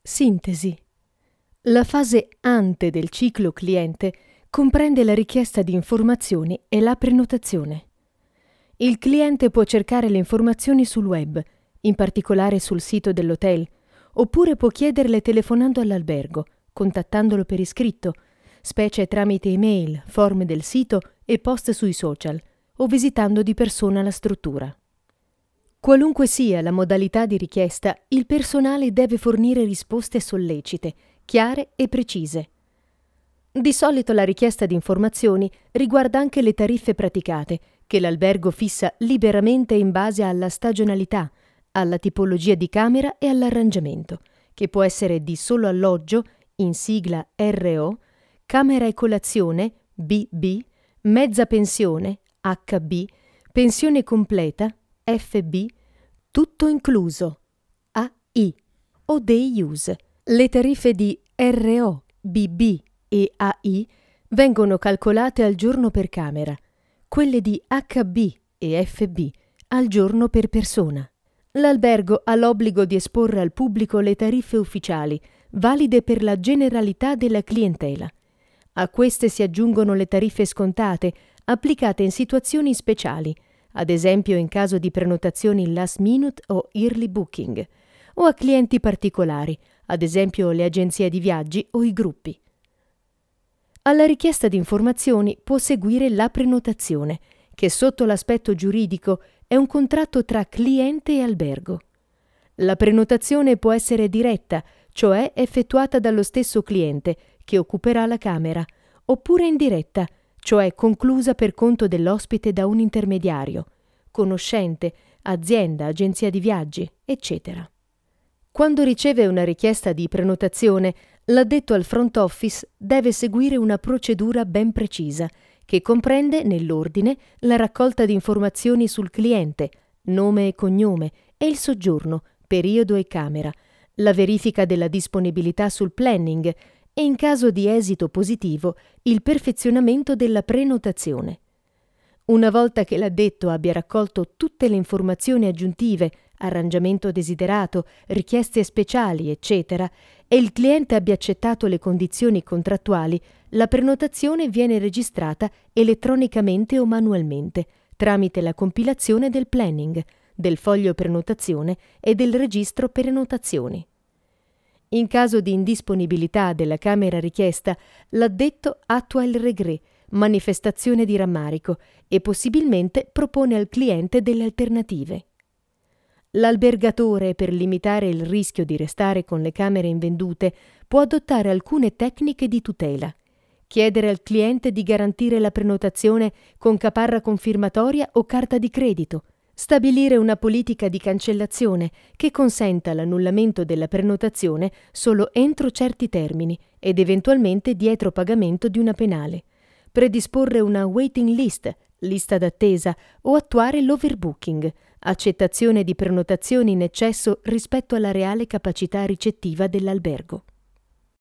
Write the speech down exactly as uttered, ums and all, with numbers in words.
Sintesi. La fase ante del ciclo cliente comprende la richiesta di informazioni e la prenotazione. Il cliente può cercare le informazioni sul web, in particolare sul sito dell'hotel, oppure può chiederle telefonando all'albergo, contattandolo per iscritto, specie tramite email, form del sito e post sui social, o visitando di persona la struttura. Qualunque sia la modalità di richiesta, il personale deve fornire risposte sollecite, chiare e precise. Di solito la richiesta di informazioni riguarda anche le tariffe praticate, che l'albergo fissa liberamente in base alla stagionalità, alla tipologia di camera e all'arrangiamento, che può essere di solo alloggio, in sigla R O, camera e colazione, B B, mezza pensione, H B, pensione completa, F B, tutto incluso, A I, o day use. Le tariffe di R O, B B e A I vengono calcolate al giorno per camera, quelle di H B e F B al giorno per persona. L'albergo ha l'obbligo di esporre al pubblico le tariffe ufficiali, valide per la generalità della clientela. A queste si aggiungono le tariffe scontate, applicate in situazioni speciali, ad esempio in caso di prenotazioni last minute o early booking, o a clienti particolari, ad esempio le agenzie di viaggi o i gruppi. Alla richiesta di informazioni può seguire la prenotazione, che sotto l'aspetto giuridico è un contratto tra cliente e albergo. La prenotazione può essere diretta, cioè effettuata dallo stesso cliente che occuperà la camera, oppure indiretta, cioè conclusa per conto dell'ospite da un intermediario, conoscente, azienda, agenzia di viaggi, eccetera. Quando riceve una richiesta di prenotazione, l'addetto al front office deve seguire una procedura ben precisa, che comprende, nell'ordine, la raccolta di informazioni sul cliente, nome e cognome, e il soggiorno, periodo e camera, la verifica della disponibilità sul planning e, in caso di esito positivo, il perfezionamento della prenotazione. Una volta che l'addetto abbia raccolto tutte le informazioni aggiuntive, arrangiamento desiderato, richieste speciali, eccetera, e il cliente abbia accettato le condizioni contrattuali, la prenotazione viene registrata elettronicamente o manualmente, tramite la compilazione del planning, del foglio prenotazione e del registro prenotazioni. In caso di indisponibilità della camera richiesta, l'addetto attua il regret, manifestazione di rammarico, e possibilmente propone al cliente delle alternative. L'albergatore, per limitare il rischio di restare con le camere invendute, può adottare alcune tecniche di tutela. Chiedere al cliente di garantire la prenotazione con caparra confermatoria o carta di credito. Stabilire una politica di cancellazione che consenta l'annullamento della prenotazione solo entro certi termini ed eventualmente dietro pagamento di una penale. Predisporre una waiting list, lista d'attesa, o attuare l'overbooking, accettazione di prenotazioni in eccesso rispetto alla reale capacità ricettiva dell'albergo.